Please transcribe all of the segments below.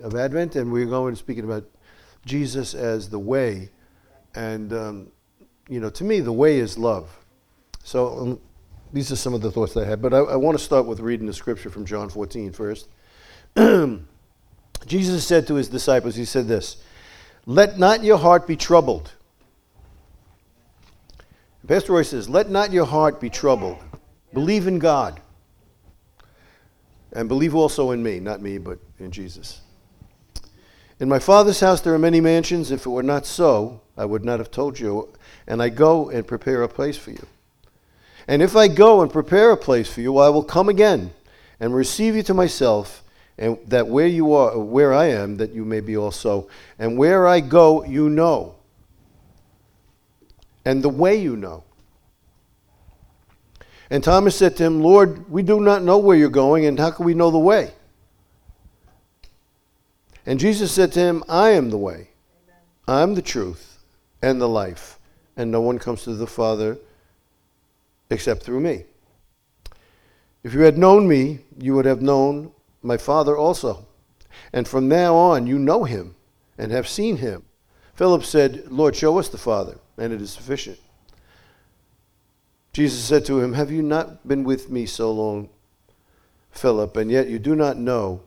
of Advent, and we're going to speaking about Jesus as the way. And, to me, the way is love. So these are some of the thoughts that I had. But I want to start with reading the scripture from John 14 first. Jesus said to his disciples, he said this, "Let not your heart be troubled." Pastor Roy says, "Let not your heart be troubled. Believe in God. And believe also in me." Not me, but in Jesus. "In my Father's house there are many mansions. If it were not so, I would not have told you. And I go and prepare a place for you. And if I go and prepare a place for you, I will come again and receive you to myself, and that where you are, where I am, that you may be also. And where I go, you know. And the way you know." And Thomas said to him, "Lord, we do not know where you're going, and how can we know the way?" And Jesus said to him, "I am the way. I am the truth and the life, and no one comes to the Father except through me. If you had known me, you would have known my Father also. And from now on you know him and have seen him." Philip said, "Lord, show us the Father, and it is sufficient." Jesus said to him, "Have you not been with me so long, Philip, and yet you do not know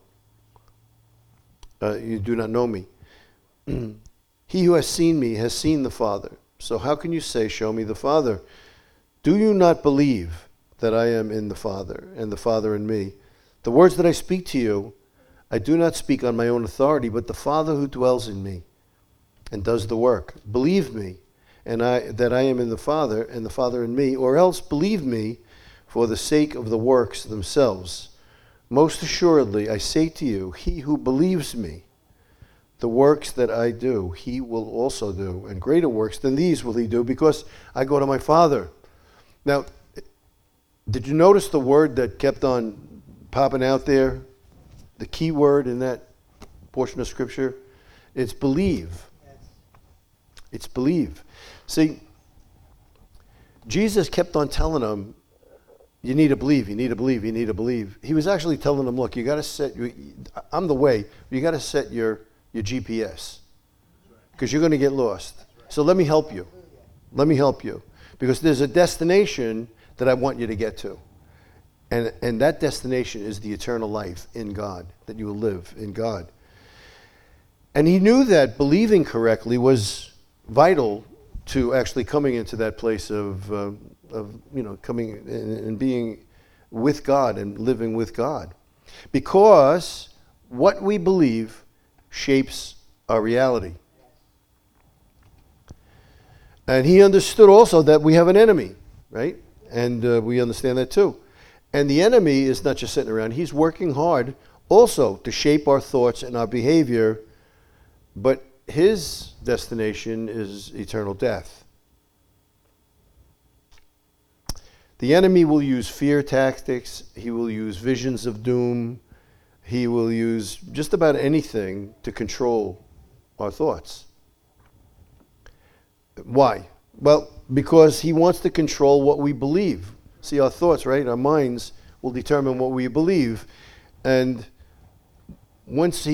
me? He who has seen me has seen the Father. So how can you say, 'Show me the Father'? Do you not believe that I am in the Father, and the Father in me? The words that I speak to you, I do not speak on my own authority, but the Father who dwells in me and does the work. Believe me, that I am in the Father, and the Father in me, or else believe me for the sake of the works themselves. Most assuredly, I say to you, he who believes me, the works that I do, he will also do, and greater works than these will he do, because I go to my Father." Now, did you notice the word that kept on popping out there? The key word in that portion of Scripture? It's believe. It's believe. See, Jesus kept on telling them, you need to believe, you need to believe, you need to believe. He was actually telling them, look, you got to set, I'm the way, you got to set your GPS, because you're going to get lost. So let me help you. Let me help you. Because there's a destination that I want you to get to. And that destination is the eternal life in God, that you will live in God. And he knew that believing correctly was vital to actually coming into that place of coming and being with God and living with God. Because what we believe shapes our reality. And he understood also that we have an enemy, right? And we understand that too. And the enemy is not just sitting around. He's working hard also to shape our thoughts and our behavior. But his destination is eternal death. The enemy will use fear tactics. He will use visions of doom. He will use just about anything to control our thoughts. Why? Well, because he wants to control what we believe. See, our thoughts, right? Our minds will determine what we believe. And once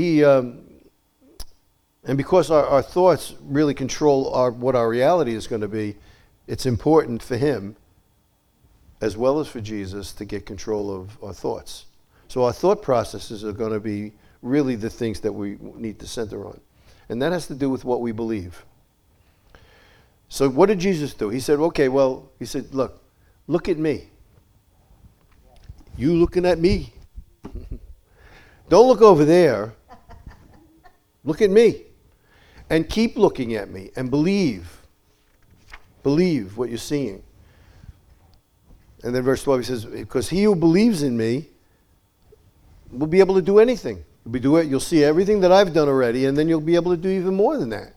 and because our thoughts really control what our reality is going to be, it's important for him, as well as for Jesus, to get control of our thoughts. So our thought processes are going to be really the things that we need to center on. And that has to do with what we believe. So what did Jesus do? He said, look at me. You looking at me. Don't look over there. Look at me. And keep looking at me and believe. Believe what you're seeing. And then verse 12 he says, because he who believes in me will be able to do anything. You'll see everything that I've done already, and then you'll be able to do even more than that.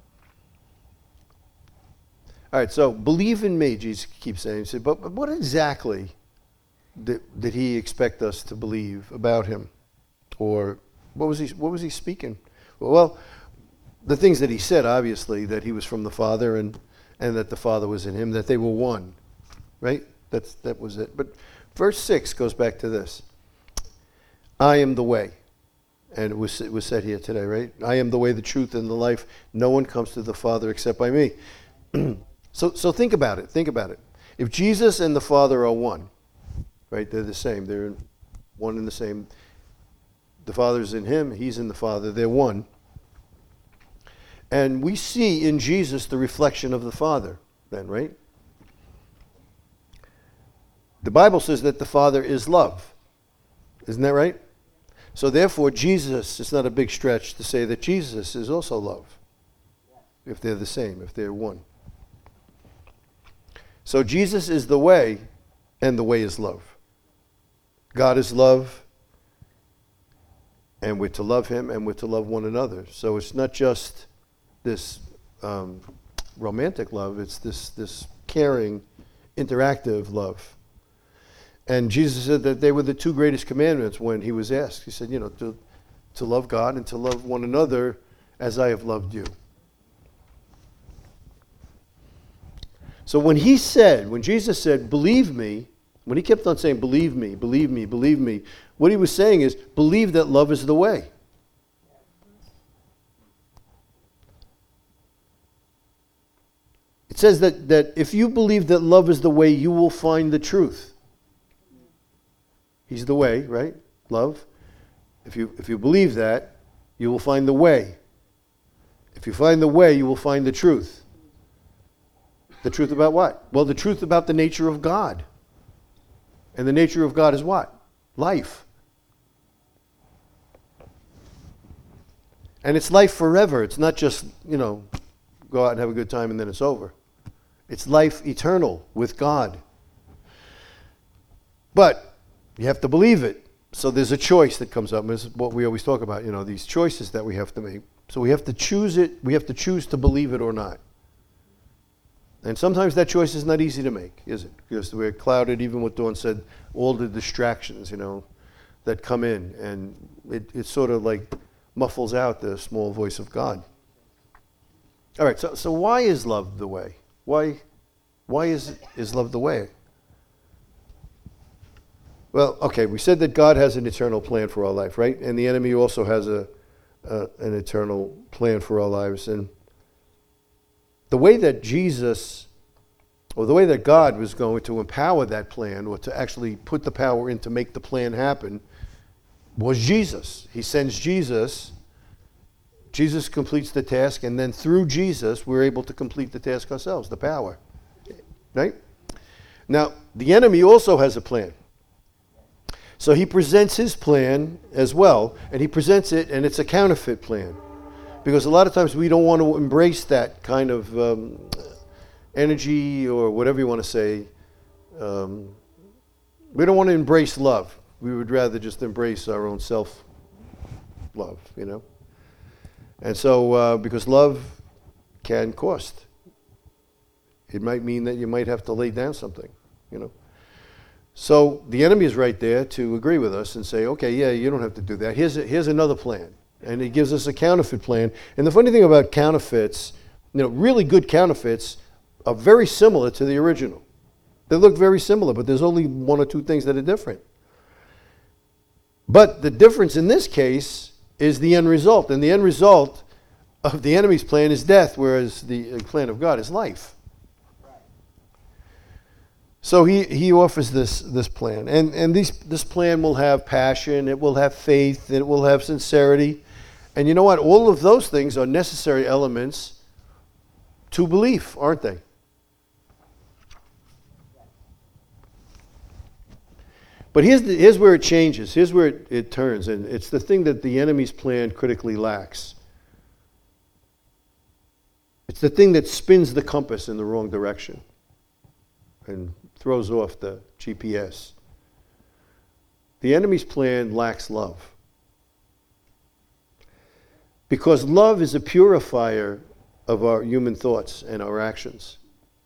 All right, so believe in me, Jesus keeps saying. He said, but what exactly did he expect us to believe about him? Or what was he speaking? Well, the things that he said, obviously, that he was from the Father and that the Father was in him, that they were one, right? That was it. But verse 6 goes back to this. I am the way. And it was said here today, right? I am the way, the truth, and the life. No one comes to the Father except by me. So think about it. Think about it. If Jesus and the Father are one, right? They're the same. They're one and the same. The Father's in him. He's in the Father. They're one. And we see in Jesus the reflection of the Father then, right? The Bible says that the Father is love. Isn't that right? So therefore, Jesus, it's not a big stretch to say that Jesus is also love. If they're the same, if they're one. So Jesus is the way, and the way is love. God is love, and we're to love him, and we're to love one another. So it's not just this romantic love, it's this caring, interactive love. And Jesus said that they were the two greatest commandments when he was asked. He said, to love God and to love one another as I have loved you. So when Jesus said, believe me, when he kept on saying, believe me, believe me, believe me, what he was saying is, believe that love is the way. It says that if you believe that love is the way, you will find the truth. He's the way, right? Love. If you believe that, you will find the way. If you find the way, you will find the truth. The truth about what? Well, the truth about the nature of God. And the nature of God is what? Life. And it's life forever. It's not just, go out and have a good time and then it's over. It's life eternal with God. But you have to believe it. So there's a choice that comes up. And this is what we always talk about, these choices that we have to make. So we have to choose it. We have to choose to believe it or not. And sometimes that choice is not easy to make, is it? Because we're clouded, even what Dawn said, all the distractions, that come in. And it sort of like muffles out the small voice of God. All right, so why is love the way? Why is love the way? Well, okay, we said that God has an eternal plan for our life, right? And the enemy also has an eternal plan for our lives. And the way that Jesus, or the way that God was going to empower that plan, or to actually put the power in to make the plan happen, was Jesus. He sends Jesus. Jesus completes the task, and then through Jesus, we're able to complete the task ourselves, the power. Right? Now, the enemy also has a plan. So he presents his plan as well, and he presents it, and it's a counterfeit plan. Because a lot of times we don't want to embrace that kind of energy, or whatever you want to say. We don't want to embrace love. We would rather just embrace our own self-love, And so, because love can cost. It might mean that you might have to lay down something, So the enemy is right there to agree with us and say, okay, yeah, you don't have to do that. Here's another plan. And he gives us a counterfeit plan. And the funny thing about counterfeits, really good counterfeits are very similar to the original. They look very similar, but there's only one or two things that are different. But the difference in this case is the end result. And the end result of the enemy's plan is death, whereas the plan of God is life. So he offers this plan. And this plan will have passion, it will have faith, it will have sincerity. And you know what? All of those things are necessary elements to belief, aren't they? But here's where it changes. Here's where it turns. And it's the thing that the enemy's plan critically lacks. It's the thing that spins the compass in the wrong direction and throws off the GPS. The enemy's plan lacks love. Because love is a purifier of our human thoughts and our actions.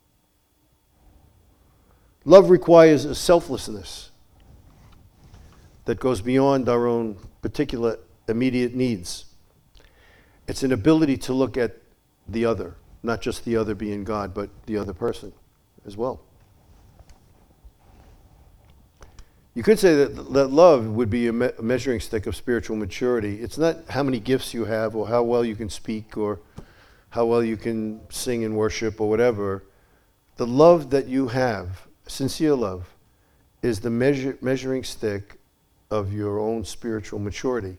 Love requires a selflessness that goes beyond our own particular immediate needs. It's an ability to look at the other, not just the other being God, but the other person as well. You could say that love would be a measuring stick of spiritual maturity. It's not how many gifts you have or how well you can speak or how well you can sing and worship or whatever. The love that you have, sincere love, is the measuring stick of your own spiritual maturity.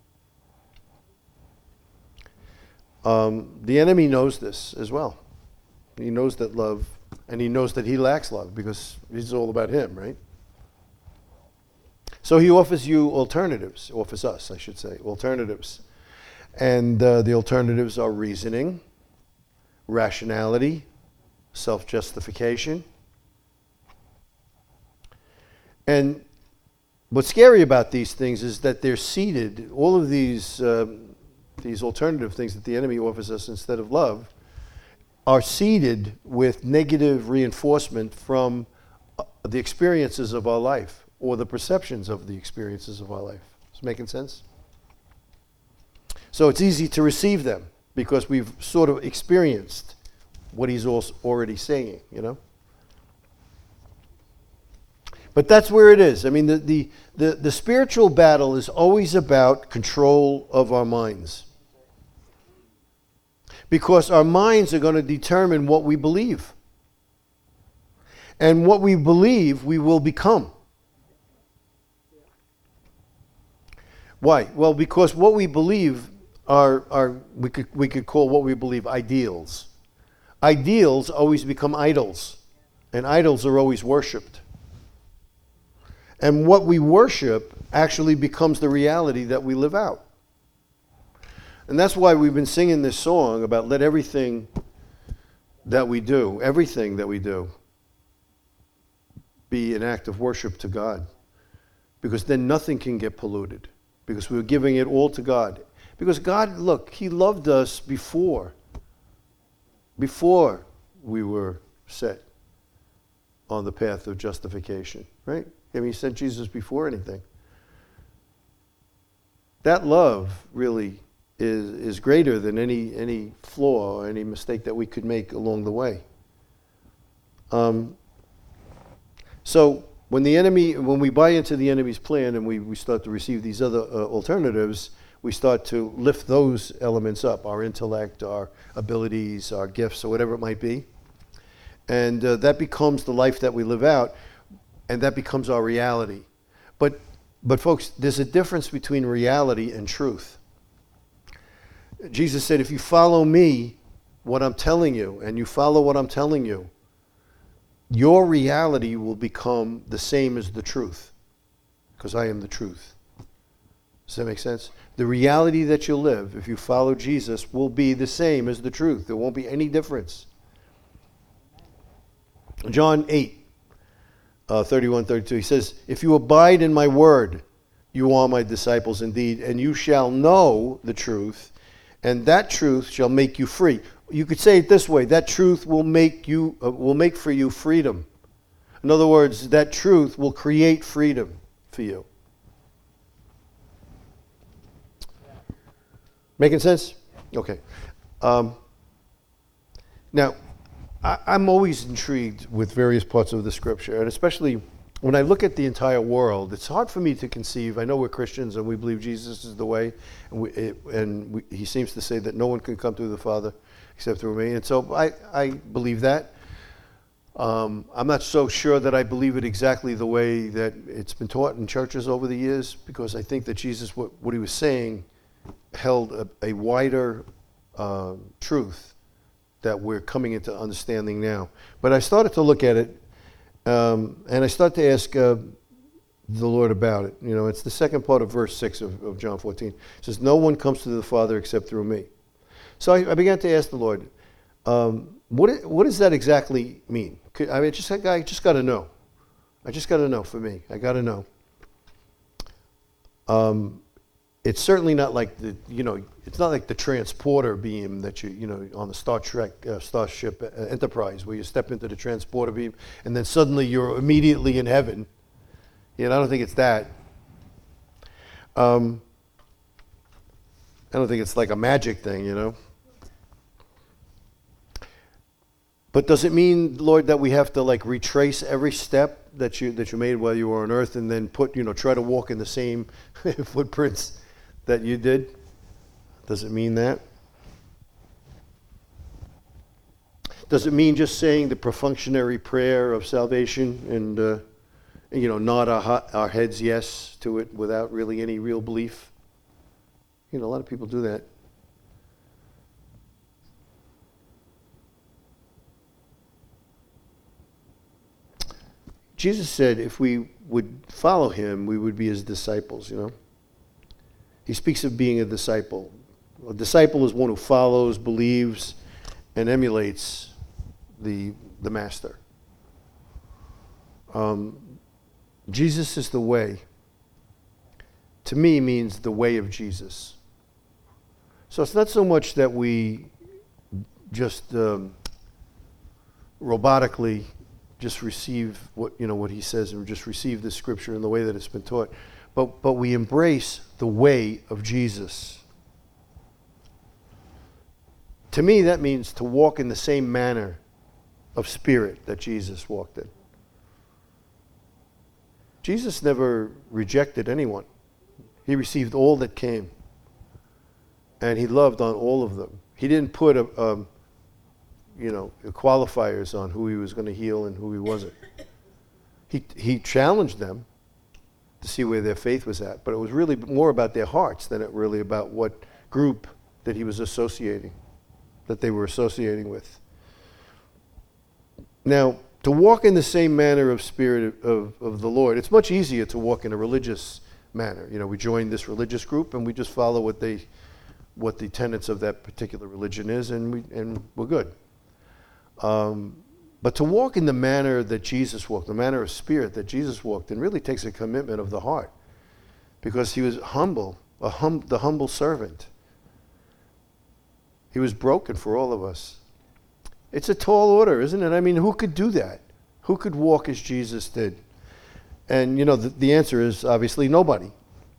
The enemy knows this as well. He knows that love, and he knows that he lacks love because it's all about him, right? So he offers you alternatives, offers us, I should say, alternatives. And the alternatives are reasoning, rationality, self-justification. And what's scary about these things is that they're seeded, all of these alternative things that the enemy offers us instead of love, are seeded with negative reinforcement from the experiences of our life or the perceptions of the experiences of our life. Is it making sense? So it's easy to receive them because we've sort of experienced what he's already saying, you know? But that's where it is. I mean, the spiritual battle is always about control of our minds. Because our minds are going to determine what we believe. And what we believe, we will become. Why? Well, because what we believe are we could call what we believe ideals. Ideals always become idols. And idols are always worshipped. And what we worship actually becomes the reality that we live out. And that's why we've been singing this song about let everything that we do, be an act of worship to God. Because then nothing can get polluted. Because we're giving it all to God. Because God, look, he loved us before we were set on the path of justification, right? I mean, he sent Jesus before anything. That love really is greater than any flaw or any mistake that we could make along the way. So when we buy into the enemy's plan and we start to receive these other alternatives, we start to lift those elements up, our intellect, our abilities, our gifts, or whatever it might be. And that becomes the life that we live out, and that becomes our reality. But folks, there's a difference between reality and truth. Jesus said, if you follow me, what I'm telling you, and you follow what I'm telling you, your reality will become the same as the truth, because I am the truth. Does that make sense? The reality that you'll live, if you follow Jesus, will be the same as the truth. There won't be any difference. John 8, 31, 32, he says, if you abide in my word, you are my disciples indeed, and you shall know the truth, and that truth shall make you free. You could say it this way, that truth will make for you freedom. In other words, that truth will create freedom for you. Making sense? Okay. Now, I'm always intrigued with various parts of the scripture, and especially when I look at the entire world, it's hard for me to conceive. I know we're Christians and we believe Jesus is the way, and he seems to say that no one can come to the Father except through me. And so I believe that. I'm not so sure that I believe it exactly the way that it's been taught in churches over the years, because I think that Jesus, what he was saying, held a wider truth that we're coming into understanding now. But I started to look at it, and I started to ask the Lord about it. You know, it's the second part of verse 6 of John 14. It says, no one comes to the Father except through me. So I began to ask the Lord, what does that exactly mean? I just got to know. I just got to know for me. I got to know. It's certainly not like it's not like the transporter beam that on the Starship Enterprise, where you step into the transporter beam and then suddenly you're immediately in heaven. I don't think it's that. I don't think it's like a magic thing, But does it mean, Lord, that we have to retrace every step that you made while you were on earth, and then try to walk in the same footprints that you did? Does it mean that? Does it mean just saying the perfunctory prayer of salvation and nod our heads yes to it without really any real belief? A lot of people do that. Jesus said if we would follow him, we would be his disciples, He speaks of being a disciple. A disciple is one who follows, believes, and emulates the master. Jesus is the way. To me, means the way of Jesus. So it's not so much that we just robotically just receive what he says and just receive the scripture in the way that it's been taught, but we embrace the way of Jesus. To me, that means to walk in the same manner of spirit that Jesus walked in. Jesus never rejected anyone. He received all that came, and he loved on all of them. He didn't put qualifiers on who he was going to heal and who he wasn't. He challenged them to see where their faith was at, but it was really more about their hearts than it really about what group that he was that they were associating with. Now, to walk in the same manner of spirit of the Lord, it's much easier to walk in a religious manner. We join this religious group and we just follow what the tenets of that particular religion is, and we're good. But to walk in the manner that Jesus walked, the manner of spirit that Jesus walked in, really takes a commitment of the heart, because he was humble, the humble servant. He was broken for all of us. It's a tall order, isn't it? I mean, who could do that? Who could walk as Jesus did? And the answer is obviously nobody.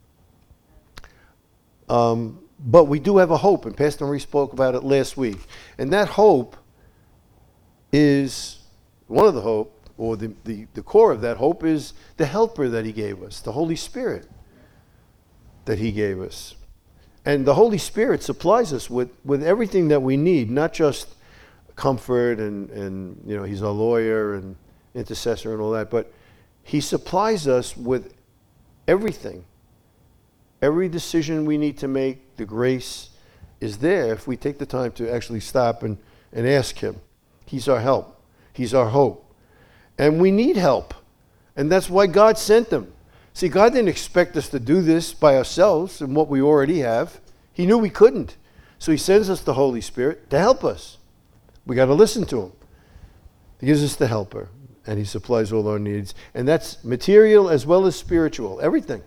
But we do have a hope, and Pastor Marie spoke about it last week. And that hope is, one of the hope, or the core of that hope is the helper that he gave us, the Holy Spirit that he gave us. And the Holy Spirit supplies us with everything that we need, not just comfort and he's our lawyer and intercessor and all that, but he supplies us with everything. Every decision we need to make, the grace is there if we take the time to actually stop and ask him. He's our help. He's our hope. And we need help. And that's why God sent them. See, God didn't expect us to do this by ourselves and what we already have. He knew we couldn't. So he sends us the Holy Spirit to help us. We got to listen to him. He gives us the helper, and he supplies all our needs. And that's material as well as spiritual, everything.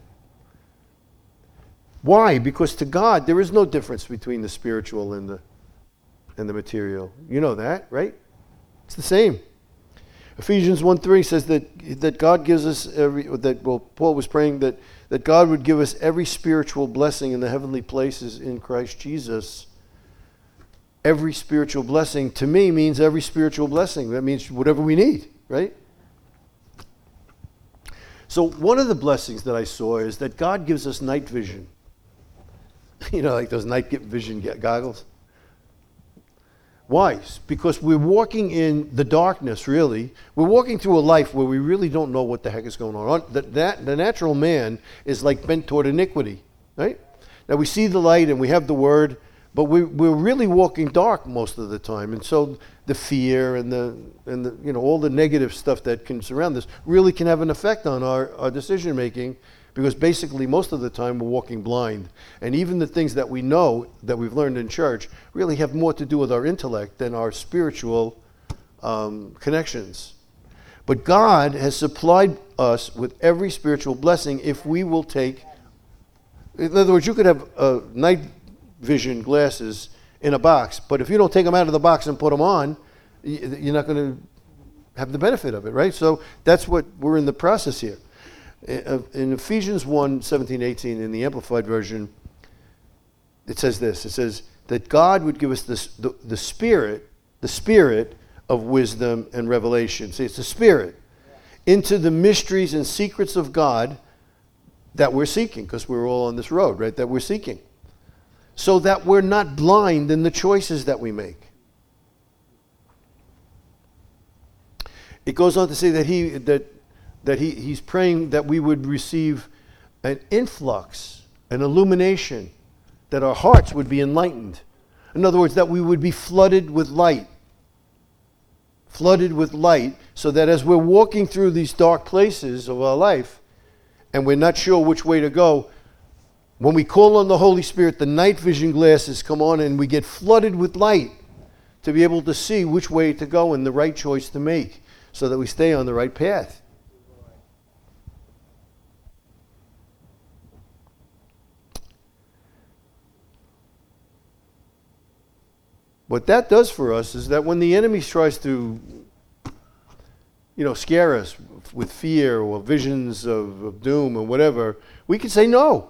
Why? Because to God, there is no difference between the spiritual and the material. You know that, right? It's the same. Ephesians 1:3 says that God gives us Paul was praying that God would give us every spiritual blessing in the heavenly places in Christ Jesus. Every spiritual blessing, to me, means every spiritual blessing. That means whatever we need, right? So one of the blessings that I saw is that God gives us night vision. Like those night vision goggles. Why? Because we're walking in the darkness, really. We're walking through a life where we really don't know what the heck is going on. The natural man is like bent toward iniquity, right? Now we see the light and we have the word, but we're really walking dark most of the time. And so the fear and the all the negative stuff that can surround us really can have an effect on our decision making, because basically most of the time we're walking blind. And even the things that we know that we've learned in church really have more to do with our intellect than our spiritual connections. But God has supplied us with every spiritual blessing if we will take. In other words, you could have night vision glasses in a box, but if you don't take them out of the box and put them on, you're not going to have the benefit of it, right? So that's what we're in the process here. In Ephesians 1:17-18 in the Amplified Version, it says this. It says that God would give us the spirit of wisdom and revelation. See, it's the Spirit. into the mysteries and secrets of God that we're seeking, because we're all on this road, right, that we're seeking. So that we're not blind in the choices that we make. It goes on to say that he's praying that we would receive an influx, an illumination, that our hearts would be enlightened. In other words, that we would be flooded with light. Flooded with light, so that as we're walking through these dark places of our life, and we're not sure which way to go, when we call on the Holy Spirit, the night vision glasses come on and we get flooded with light to be able to see which way to go and the right choice to make, so that we stay on the right path. What that does for us is that when the enemy tries to, scare us with fear or visions of doom or whatever, we can say no.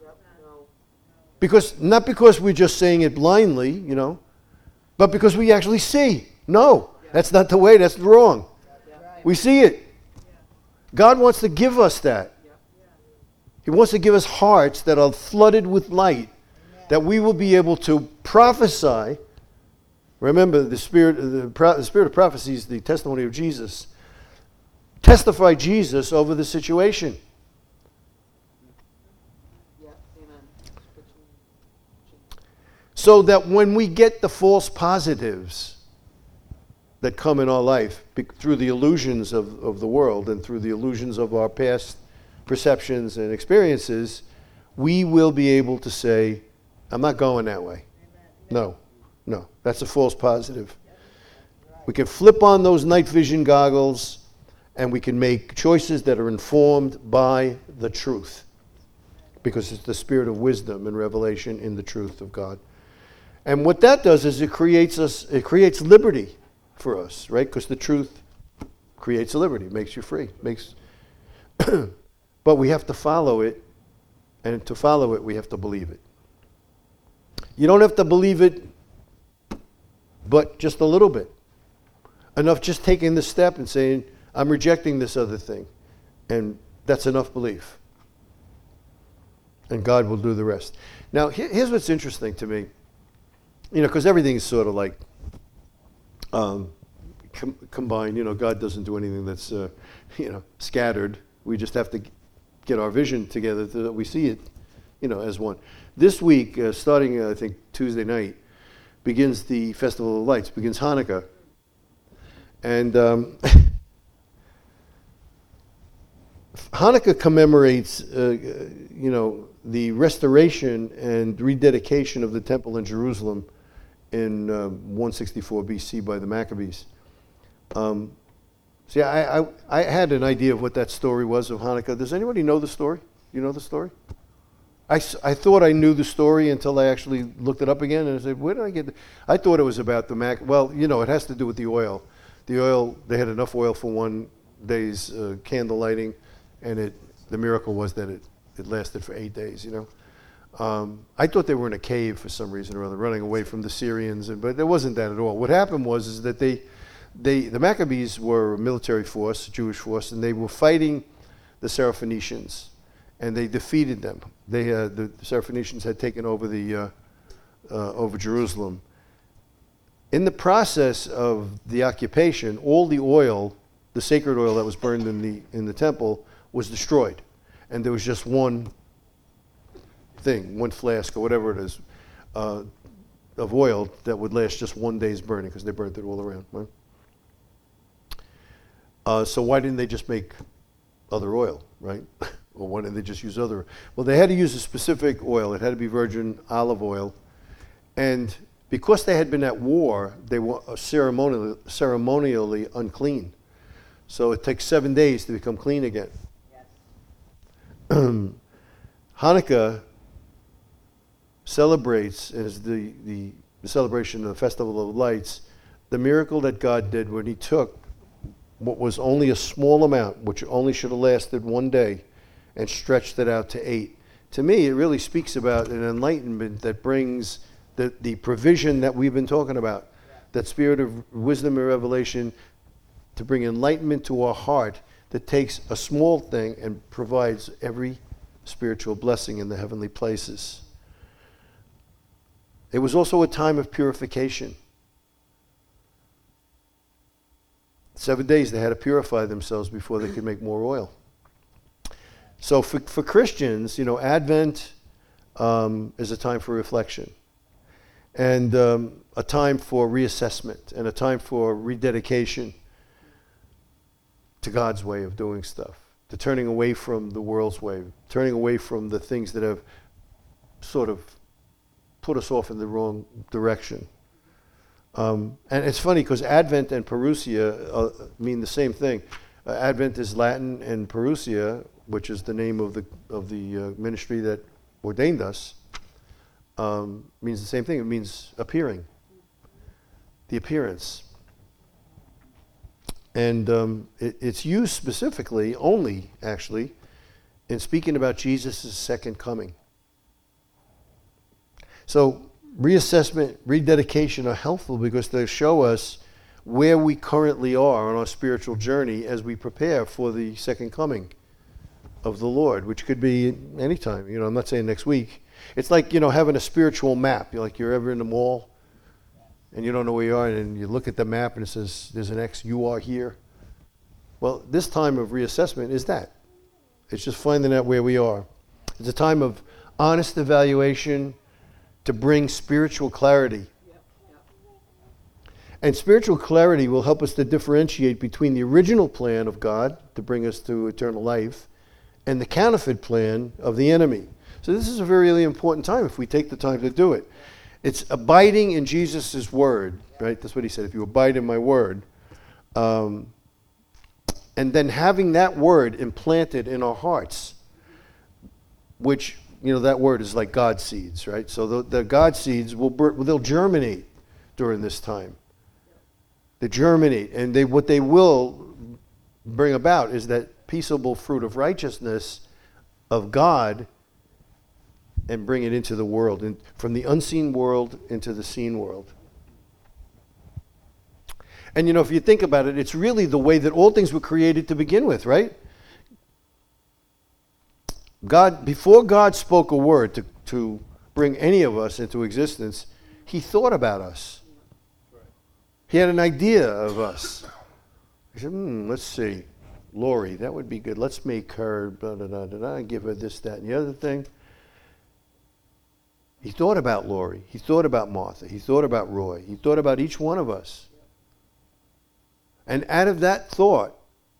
Not because we're just saying it blindly, but because we actually see. No, that's not the way, that's wrong. We see it. God wants to give us that. He wants to give us hearts that are flooded with light, that we will be able to prophesy. Remember, the spirit of prophecy is the testimony of Jesus. Testify Jesus over the situation. So that when we get the false positives that come in our life through the illusions of the world and through the illusions of our past perceptions and experiences, we will be able to say, I'm not going that way. No, that's a false positive. We can flip on those night vision goggles and we can make choices that are informed by the truth, because it's the spirit of wisdom and revelation in the truth of God. And what that does is it creates liberty for us, right? Because the truth creates liberty, makes you free. But we have to follow it, and to follow it, we have to believe it. You don't have to believe it, but just a little bit. Enough just taking the step and saying, I'm rejecting this other thing. And that's enough belief. And God will do the rest. Now, here's what's interesting to me. Because everything's sort of like combined. God doesn't do anything that's, scattered. We just have to get our vision together so that we see it, as one. This week, starting, I think, Tuesday night, begins the Festival of Lights, begins Hanukkah. And Hanukkah commemorates, the restoration and rededication of the temple in Jerusalem in 164 BC by the Maccabees. See, I had an idea of what that story was of Hanukkah. Does anybody know the story? You know the story? I thought I knew the story until I actually looked it up again, and I said, where did I get it? I thought it was about the it has to do with the oil. The oil, they had enough oil for one day's candle lighting, and the miracle was that it lasted for 8 days, I thought they were in a cave for some reason or other, running away from the Syrians, but it wasn't that at all. What happened was that the Maccabees were a military force, a Jewish force, and they were fighting the Syrophoenicians, and they defeated them. The Syrophoenicians had taken over over Jerusalem. In the process of the occupation, all the oil, the sacred oil that was burned in the temple, was destroyed, and there was just one thing, one flask or whatever it is, of oil that would last just 1 day's burning, because they burnt it all around. Right? So why didn't they just make other oil, right? Or why didn't they just use other? Well, they had to use a specific oil. It had to be virgin olive oil, and because they had been at war, they were ceremonially unclean. So it takes 7 days to become clean again. Yes. Hanukkah celebrates, as the celebration of the Festival of Lights, the miracle that God did when he took what was only a small amount, which only should have lasted 1 day, and stretched it out to 8. To me, it really speaks about an enlightenment that brings the provision that we've been talking about, that spirit of wisdom and revelation to bring enlightenment to our heart, that takes a small thing and provides every spiritual blessing in the heavenly places. It was also a time of purification. 7 days they had to purify themselves before they could make more oil. So for Christians, Advent is a time for reflection, and a time for reassessment, and a time for rededication to God's way of doing stuff, to turning away from the world's way, turning away from the things that have sort of put us off in the wrong direction. And it's funny because Advent and Parousia mean the same thing. Advent is Latin, and Parousia, which is the name of the ministry that ordained us, means the same thing. It means appearing, the appearance. And it's used specifically, only actually, in speaking about Jesus' second coming. So reassessment, rededication are helpful because they show us where we currently are on our spiritual journey as we prepare for the second coming of the Lord, which could be any time. I'm not saying next week. It's like, having a spiritual map. You're ever in the mall and you don't know where you are, and you look at the map and it says there's an X, you are here. Well, this time of reassessment is that. It's just finding out where we are. It's a time of honest evaluation to bring spiritual clarity. And spiritual clarity will help us to differentiate between the original plan of God to bring us to eternal life and the counterfeit plan of the enemy. So this is a very, really important time if we take the time to do it. It's abiding in Jesus' word, right? That's what he said, if you abide in my word. And then having that word implanted in our hearts, which, that word is like God seeds, right? So the God seeds, they'll germinate during this time. They germinate, and what they will bring about is that peaceable fruit of righteousness of God, and bring it into the world, and from the unseen world into the seen world. And if you think about it, it's really the way that all things were created to begin with, right? God, before God spoke a word to bring any of us into existence, he thought about us. He had an idea of us. He said, let's see, Lori, that would be good. Let's make her, blah, blah, blah, blah, and give her this, that, and the other thing. He thought about Lori. He thought about Martha. He thought about Roy. He thought about each one of us. And out of that thought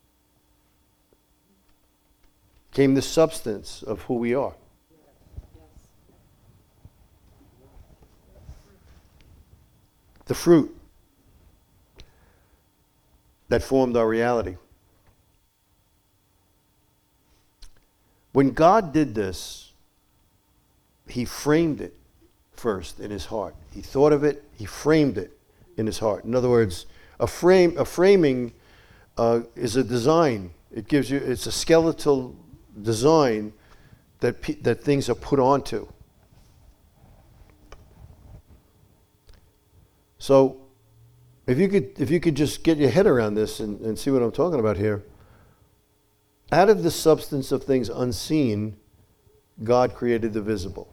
came the substance of who we are. The fruit that formed our reality. When God did this, he framed it first in his heart. He thought of it, he framed it in his heart. In other words, a framing is a design. It's a skeletal design that things are put onto. So if you could just get your head around this and see what I'm talking about here. Out of the substance of things unseen, God created the visible.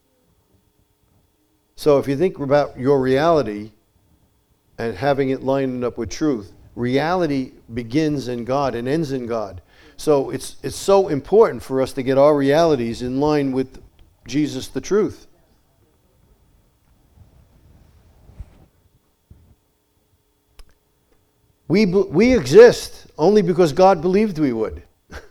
So if you think about your reality and having it lined up with truth, reality begins in God and ends in God. So it's so important for us to get our realities in line with Jesus, the truth. We exist only because God believed we would.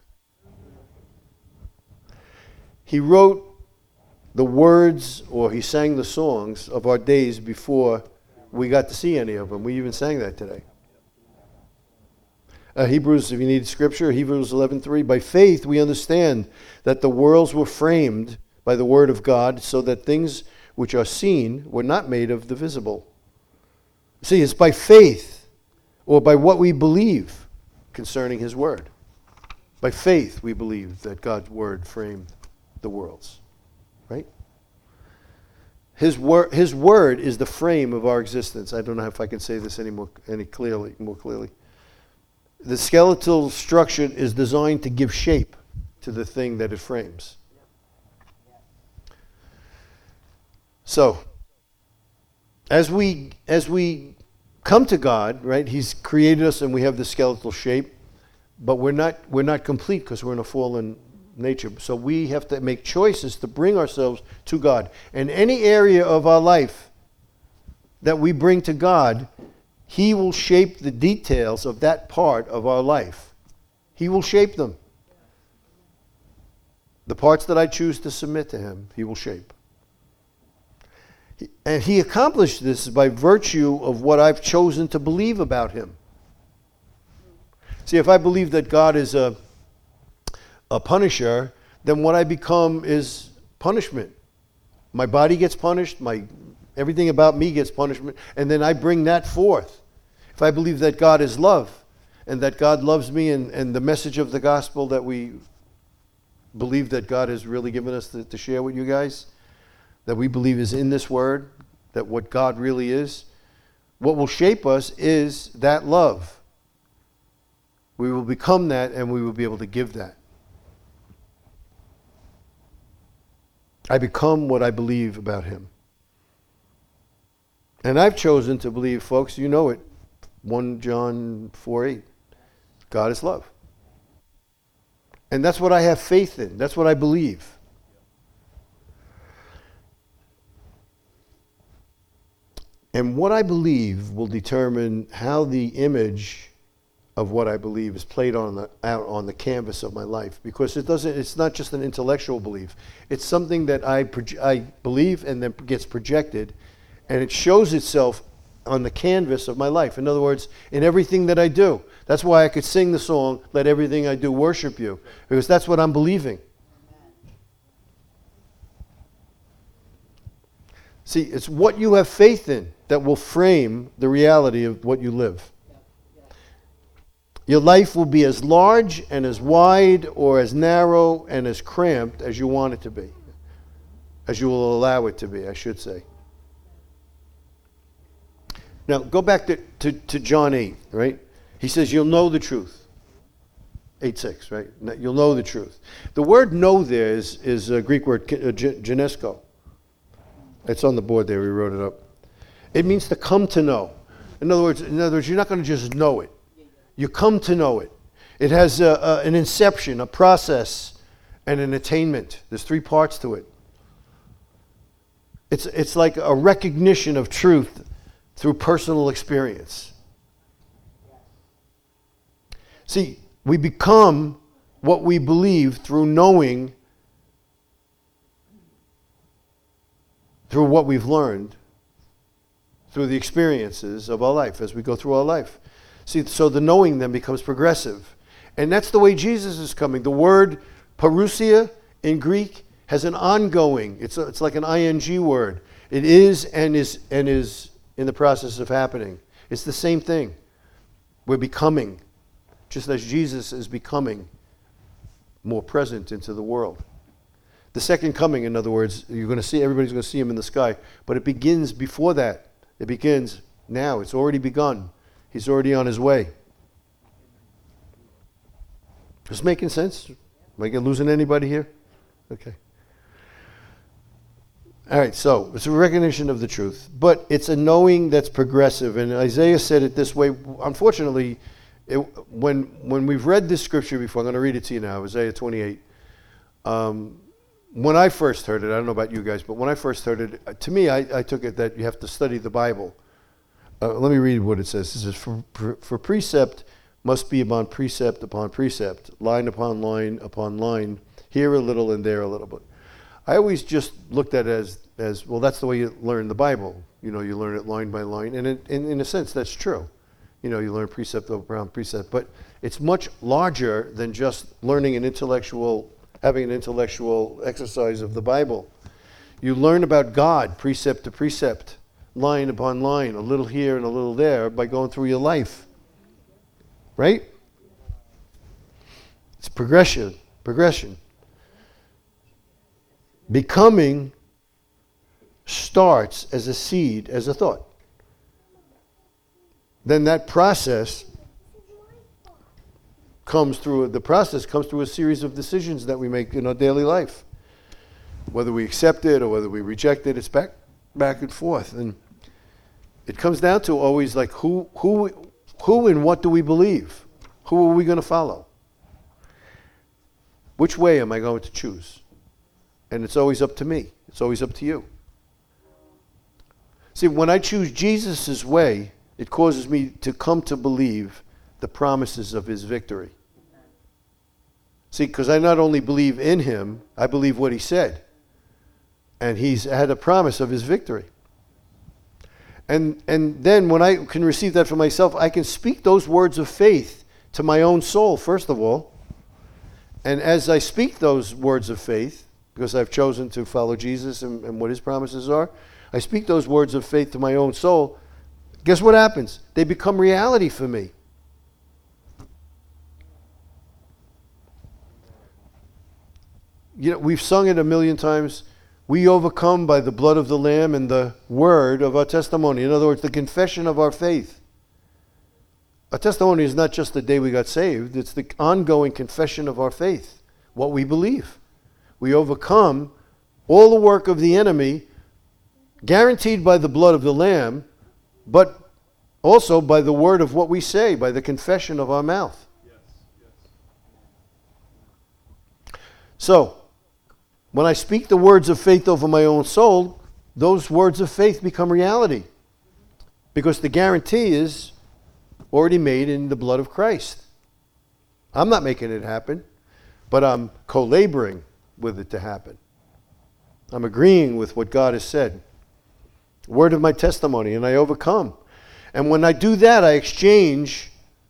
He wrote the words, or he sang the songs of our days before we got to see any of them. We even sang that today. Hebrews, if you need scripture, Hebrews 11:3. By faith we understand that the worlds were framed by the word of God, so that things which are seen were not made of the visible. See, it's by faith, or by what we believe concerning his word. By faith we believe that God's word framed the worlds. Right? His word is the frame of our existence. I don't know if I can say this more clearly. The skeletal structure is designed to give shape to the thing that it frames. So, as we come to God, right? He's created us and we have the skeletal shape, but we're not complete because we're in a fallen nature. So we have to make choices to bring ourselves to God. And any area of our life that we bring to God, He will shape the details of that part of our life. He will shape them. The parts that I choose to submit to Him, He will shape. And He accomplished this by virtue of what I've chosen to believe about Him. See, if I believe that God is a punisher, then what I become is punishment. My body gets punished, everything about me gets punishment, and then I bring that forth. If I believe that God is love, and that God loves me, and the message of the gospel that we believe that God has really given us to share with you guys, that we believe is in this word, that what God really is, what will shape us is that love. We will become that, and we will be able to give that. I become what I believe about Him. And I've chosen to believe, folks, you know it, 1 John 4:8. God is love. And that's what I have faith in. That's what I believe. And what I believe will determine how the image of what I believe is played out on the canvas of my life. Because it's not just an intellectual belief. It's something that I believe and then gets projected, and it shows itself on the canvas of my life. In other words, in everything that I do. That's why I could sing the song, "Let Everything I Do Worship You," because that's what I'm believing. See, it's what you have faith in that will frame the reality of what you live. Your life will be as large and as wide or as narrow and as cramped as you want it to be. As you will allow it to be, I should say. Now, go back to John 8, right? He says, you'll know the truth. 8:6, right? You'll know the truth. The word know there is a Greek word, genesko. It's on the board there, we wrote it up. It means to come to know. In other words, you're not going to just know it. You come to know it. It has an inception, a process, and an attainment. There's 3 parts to it. It's like a recognition of truth through personal experience. See, we become what we believe through knowing, through what we've learned, through the experiences of our life as we go through our life. See, so the knowing then becomes progressive. And that's the way Jesus is coming. The word parousia in Greek has an ongoing, it's like an ing word. It is and is in the process of happening. It's the same thing. We're becoming, just as Jesus is becoming more present into the world. The second coming, in other words, everybody's going to see Him in the sky, but it begins before that. It begins now. It's already begun. He's already on His way. Is this making sense? Am I losing anybody here? Okay. All right, so it's a recognition of the truth, but it's a knowing that's progressive. And Isaiah said it this way. Unfortunately, when we've read this scripture before, I'm going to read it to you now, Isaiah 28. When I first heard it, I don't know about you guys, but when I first heard it, to me, I took it that you have to study the Bible. Let me read what it says. It says, for precept must be upon precept, line upon line upon line, here a little and there a little bit. I always just looked at it as well, that's the way you learn the Bible. You learn it line by line, and in a sense, that's true. You learn precept upon precept, but it's much larger than just learning having an intellectual exercise of the Bible. You learn about God, precept to precept, line upon line, a little here and a little there, by going through your life. Right? It's progression. Becoming starts as a seed, as a thought. Then that process the process comes through a series of decisions that we make in our daily life. Whether we accept it or whether we reject it, it's back and forth. And it comes down to always like who and what do we believe? Who are we going to follow? Which way am I going to choose? And it's always up to me. It's always up to you. See, when I choose Jesus' way, it causes me to come to believe the promises of his victory. See, because I not only believe in him, I believe what he said. And he's had a promise of his victory. And then when I can receive that for myself, I can speak those words of faith to my own soul, first of all. And as I speak those words of faith, because I've chosen to follow Jesus and what his promises are, I speak those words of faith to my own soul. Guess what happens? They become reality for me. You know, we've sung it a million times. We overcome by the blood of the Lamb and the word of our testimony. In other words, the confession of our faith. Our testimony is not just the day we got saved. It's the ongoing confession of our faith, what we believe. We overcome all the work of the enemy, guaranteed by the blood of the Lamb, but also by the word of what we say, by the confession of our mouth. So, when I speak the words of faith over my own soul, those words of faith become reality. Because the guarantee is already made in the blood of Christ. I'm not making it happen, but I'm co-laboring with it to happen. I'm agreeing with what God has said. Word of my testimony, and I overcome. And when I do that, I exchange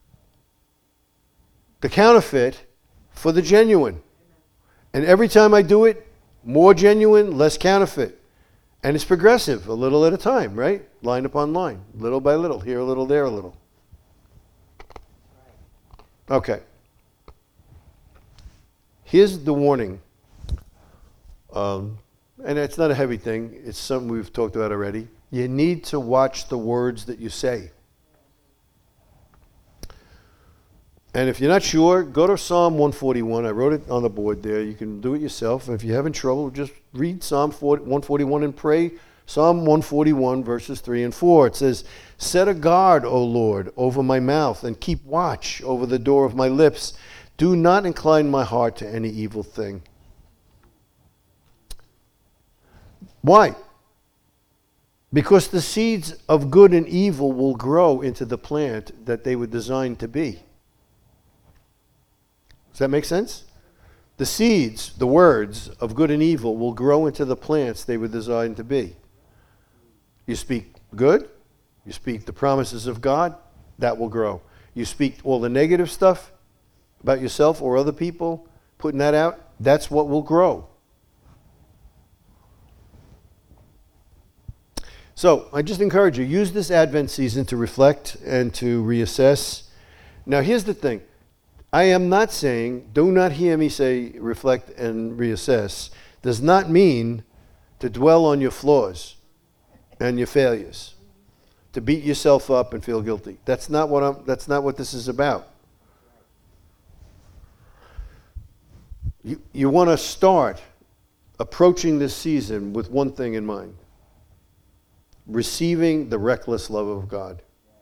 the counterfeit for the genuine. And every time I do it, more genuine, less counterfeit. And it's progressive, a little at a time, right? Line upon line, little by little, here a little, there a little. Okay. Here's the warning. And it's not a heavy thing. It's something we've talked about already. You need to watch the words that you say. And if you're not sure, go to Psalm 141. I wrote it on the board there. You can do it yourself. And if you're having trouble, just read Psalm 141 and pray Psalm 141, verses 3 and 4. It says, "Set a guard, O Lord, over my mouth, and keep watch over the door of my lips. Do not incline my heart to any evil thing." Why? Because the seeds of good and evil will grow into the plant that they were designed to be. Does that make sense? The seeds, the words of good and evil will grow into the plants they were designed to be. You speak good, you speak the promises of God, that will grow. You speak all the negative stuff about yourself or other people, putting that out, that's what will grow. So I just encourage you, use this Advent season to reflect and to reassess. Now here's the thing. I am not saying, do not hear me say reflect and reassess, does not mean to dwell on your flaws and your failures, to beat yourself up and feel guilty. That's not what this is about. You want to start approaching this season with one thing in mind: receiving the reckless love of God.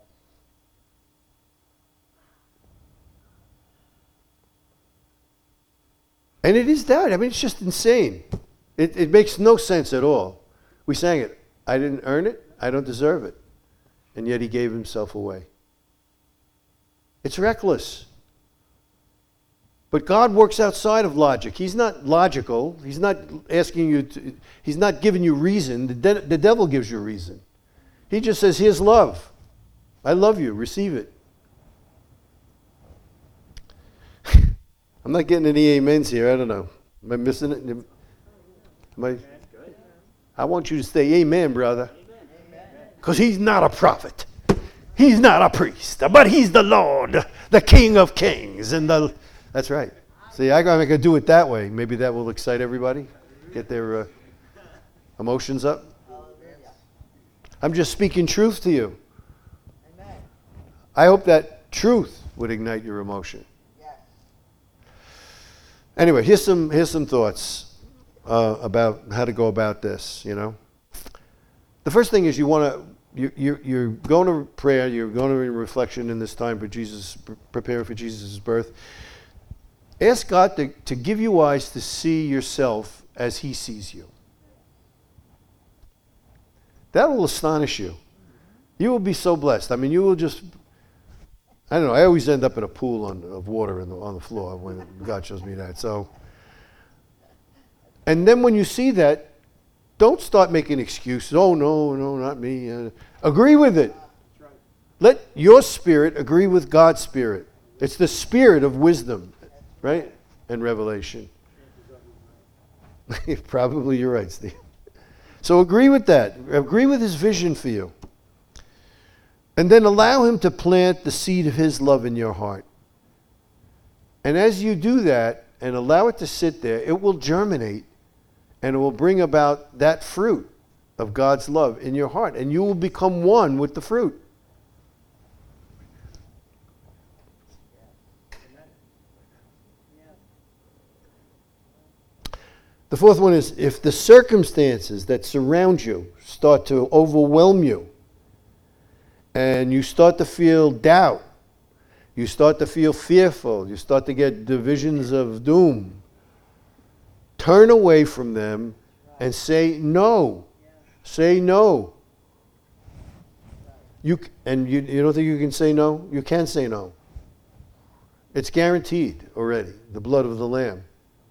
And it is that. I mean, it's just insane. It makes no sense at all. We sang it. I didn't earn it. I don't deserve it. And yet he gave himself away. It's reckless. But God works outside of logic. He's not logical. He's not asking you to, he's not giving you reason. The devil gives you reason. He just says, here's love. I love you. Receive it. I'm not getting any amens here. I don't know. Am I missing it? I want you to say amen, brother. Because he's not a prophet. He's not a priest. But he's the Lord, the King of Kings. That's right. See, I'm going to do it that way. Maybe that will excite everybody. Get their emotions up. I'm just speaking truth to you. I hope that truth would ignite your emotion. Anyway, here's some thoughts about how to go about this. The first thing is you're going to prayer, you're going to reflection in this time for Jesus, preparing for Jesus' birth. Ask God to give you eyes to see yourself as He sees you. That will astonish you. You will be so blessed. I mean, you will just, I don't know, I always end up in a pool of water on the floor when God shows me that. And then when you see that, don't start making excuses. Oh, no, not me. Agree with it. Let your spirit agree with God's spirit. It's the spirit of wisdom, right? And revelation. Probably you're right, Steve. So agree with that. Agree with His vision for you. And then allow Him to plant the seed of His love in your heart. And as you do that and allow it to sit there, it will germinate and it will bring about that fruit of God's love in your heart. And you will become one with the fruit. The fourth one is, if the circumstances that surround you start to overwhelm you, and you start to feel doubt, you start to feel fearful, you start to get visions of doom, turn away from them and say no. Say no. You don't think you can say no? You can say no. It's guaranteed already, the blood of the Lamb.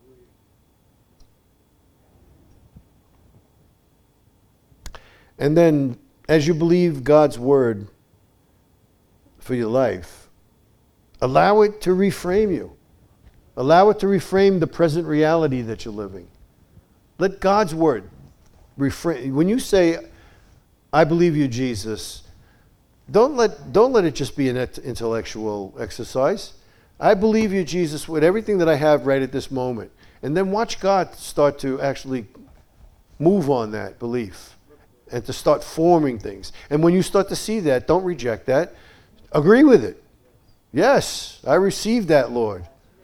And then, as you believe God's word for your life, allow it to reframe you. Allow it to reframe the present reality that you're living. Let God's word reframe. When you say, I believe you, Jesus, don't let it just be an intellectual exercise. I believe you, Jesus, with everything that I have right at this moment. And then watch God start to actually move on that belief and to start forming things. And when you start to see that, don't reject that. Agree with it. Yes, I received that, Lord.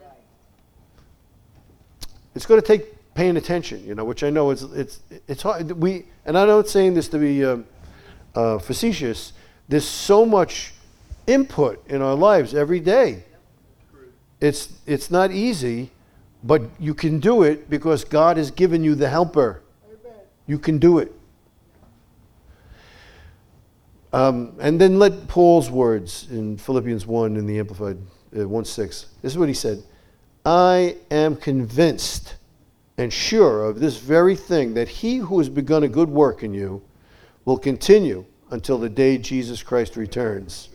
It's going to take paying attention, which I know it's hard. And I'm not saying this to be facetious. There's so much input in our lives every day. It's not easy, but you can do it because God has given you the helper. You can do it. And then let Paul's words in Philippians 1 in the Amplified 1:6. This is what he said. I am convinced and sure of this very thing, that He who has begun a good work in you will continue until the day Jesus Christ returns.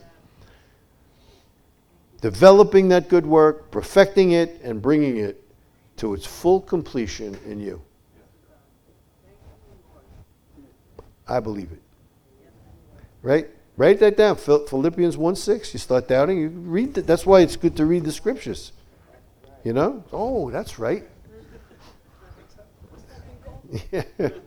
Developing that good work, perfecting it, and bringing it to its full completion in you. I believe it. Right? Write that down. Philippians 1:6. You start doubting, you read that. That's why it's good to read the scriptures. Oh, that's right. Yeah.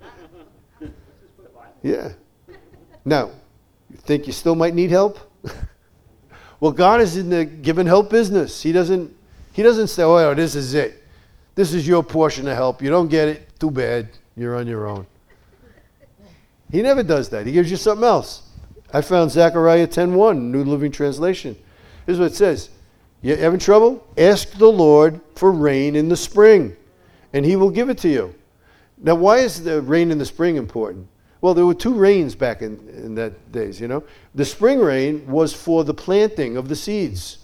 Yeah. Now, you think you still might need help? Well, God is in the giving help business. He doesn't say, oh, this is it. This is your portion of help. You don't get it, too bad. You're on your own. He never does that. He gives you something else. I found Zechariah 10:1, New Living Translation. Here's what it says. You having trouble? Ask the Lord for rain in the spring, and He will give it to you. Now, why is the rain in the spring important? Well, there were two rains back in that days, The spring rain was for the planting of the seeds.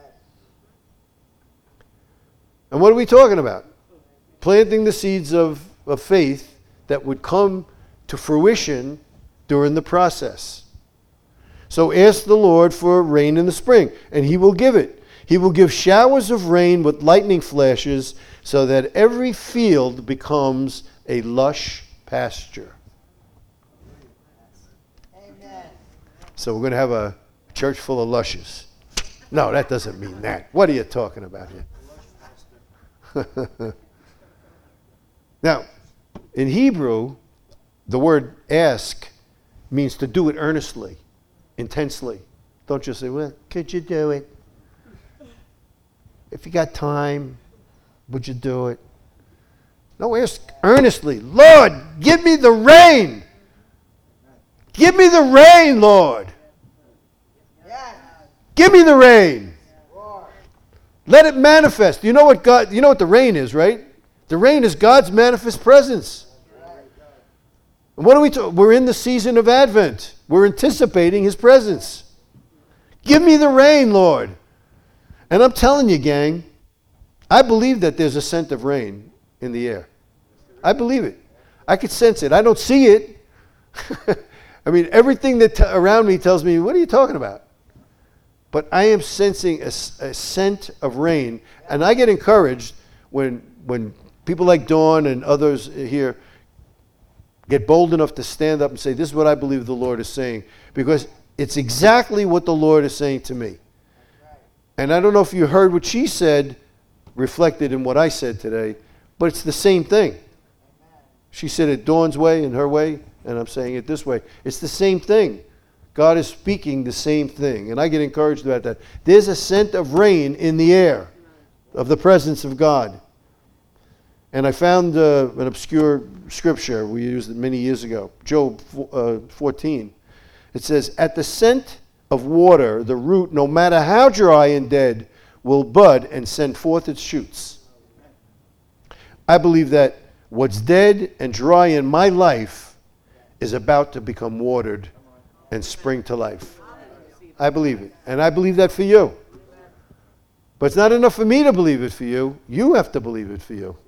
And what are we talking about? Planting the seeds of faith that would come to fruition during the process. So ask the Lord for rain in the spring, and He will give it. He will give showers of rain with lightning flashes so that every field becomes a lush pasture. Amen. So we're going to have a church full of lushes. No, that doesn't mean that. What are you talking about here? Now, in Hebrew, the word ask means to do it earnestly, intensely. Don't just say, well, could you do it? If you got time, Would you do it? No, ask earnestly, Lord, give me the rain. Give me the rain, Lord. Give me the rain. Let it manifest. You know what the rain is, right? The rain is God's manifest presence. And what are we talking? We're in the season of Advent. We're anticipating his presence. Give me the rain, Lord. And I'm telling you, gang, I believe that there's a scent of rain in the air. I believe it. I could sense it. I don't see it. I mean, everything that around me tells me, what are you talking about? But I am sensing a scent of rain. And I get encouraged when people like Dawn and others here get bold enough to stand up and say, this is what I believe the Lord is saying. Because it's exactly what the Lord is saying to me. And I don't know if you heard what she said reflected in what I said today, but it's the same thing. She said it Dawn's way and her way, and I'm saying it this way. It's the same thing. God is speaking the same thing, and I get encouraged about that. There's a scent of rain in the air of the presence of God. And I found an obscure scripture. We used it many years ago. Job 14. It says, at the scent of water, the root, no matter how dry and dead, will bud and send forth its shoots. I believe that what's dead and dry in my life is about to become watered and spring to life. I believe it. And I believe that for you. But it's not enough for me to believe it for you. You have to believe it for you.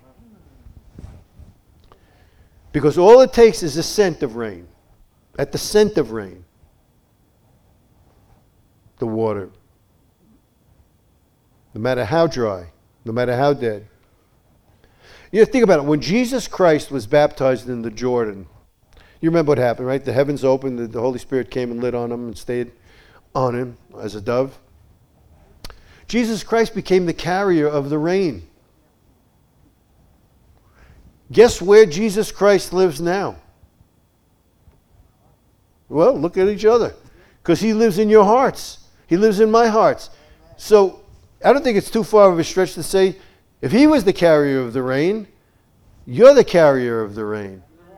Because all it takes is a scent of rain. At the scent of rain, the water, no matter how dry, no matter how dead. You know, think about it. When Jesus Christ was baptized in the Jordan, you remember what happened, right? The heavens opened, the Holy Spirit came and lit on him and stayed on him as a dove. Jesus Christ became the carrier of the rain. Guess where Jesus Christ lives now? Well, look at each other. Because he lives in your hearts. He lives in my hearts. So I don't think it's too far of a stretch to say, if he was the carrier of the rain, you're the carrier of the rain.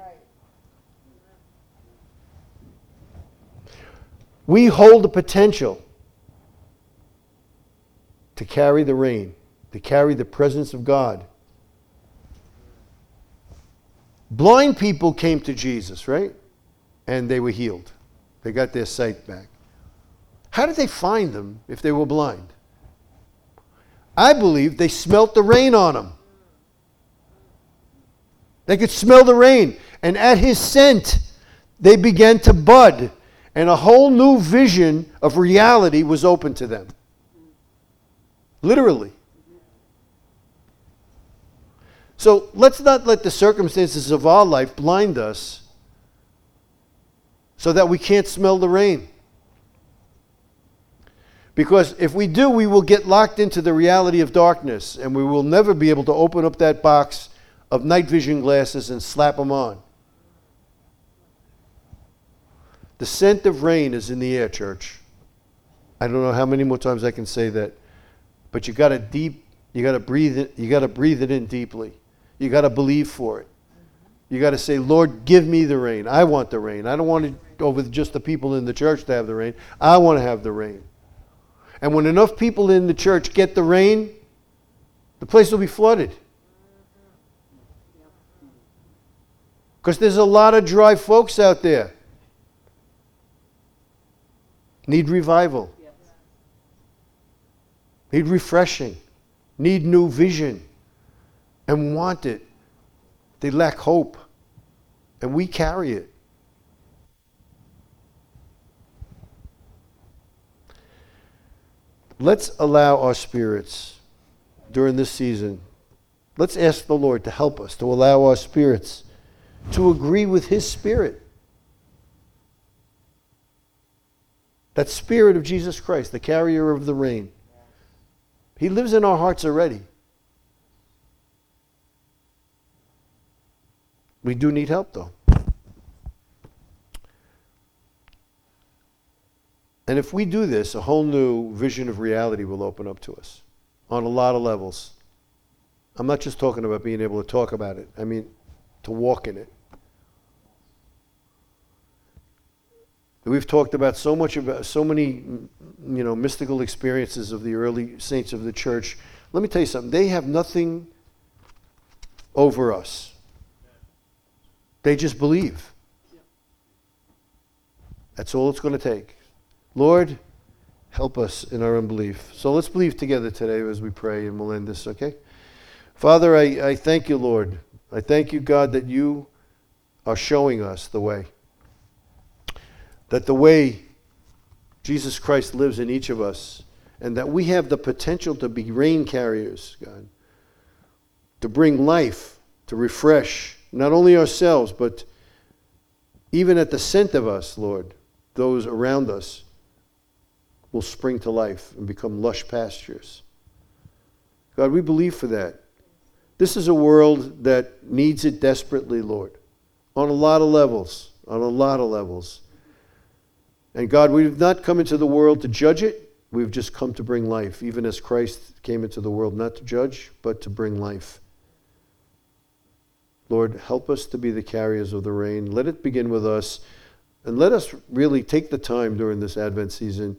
We hold the potential to carry the rain, to carry the presence of God. Blind people came to Jesus, right? And they were healed. They got their sight back. How did they find them if they were blind? I believe they smelt the rain on them. They could smell the rain. And at his scent, they began to bud. And a whole new vision of reality was open to them. Literally. So let's not let the circumstances of our life blind us so that we can't smell the rain. Because if we do, we will get locked into the reality of darkness, and we will never be able to open up that box of night vision glasses and slap them on. The scent of rain is in the air, church. I don't know how many more times I can say that, but you got to breathe it. You got to breathe it in deeply. You got to believe for it. You got to say, Lord, give me the rain. I want the rain. I don't want it over just the people in the church to have the rain. I want to have the rain. And when enough people in the church get the rain, the place will be flooded. Because there's a lot of dry folks out there. Need revival. Need refreshing. Need new vision. And want it. They lack hope. And we carry it. Let's allow our spirits during this season. Let's ask the Lord to help us, to allow our spirits to agree with his spirit. That spirit of Jesus Christ, the carrier of the rain. He lives in our hearts already. We do need help, though. And if we do this, a whole new vision of reality will open up to us on a lot of levels. I'm not just talking about being able to talk about it. I mean, to walk in it. We've talked about so many, mystical experiences of the early saints of the church. Let me tell you something. They have nothing over us. They just believe. That's all it's going to take. Lord, help us in our unbelief. So let's believe together today as we pray, and we'll end this, okay? Father, I thank you, Lord. I thank you, God, that you are showing us the way. That the way Jesus Christ lives in each of us, and that we have the potential to be rain carriers, God, to bring life, to refresh, not only ourselves, but even at the scent of us, Lord, those around us will spring to life and become lush pastures. God, we believe for that. This is a world that needs it desperately, Lord, on a lot of levels, And God, we've not come into the world to judge it. We've just come to bring life, even as Christ came into the world not to judge, but to bring life. Lord, help us to be the carriers of the rain. Let it begin with us. And let us really take the time during this Advent season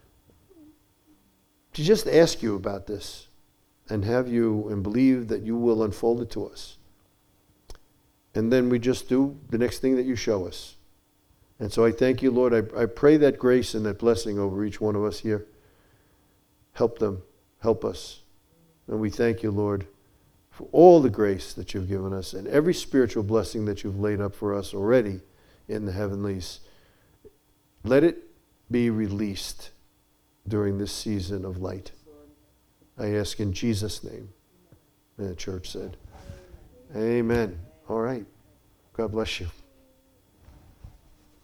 to just ask you about this and have you and believe that you will unfold it to us. And then we just do the next thing that you show us. And so I thank you, Lord. I pray that grace and that blessing over each one of us here. Help them. Help us. And we thank you, Lord, for all the grace that you've given us and every spiritual blessing that you've laid up for us already in the heavenlies. Let it be released during this season of light. I ask in Jesus' name. And the church said, Amen. All right. God bless you.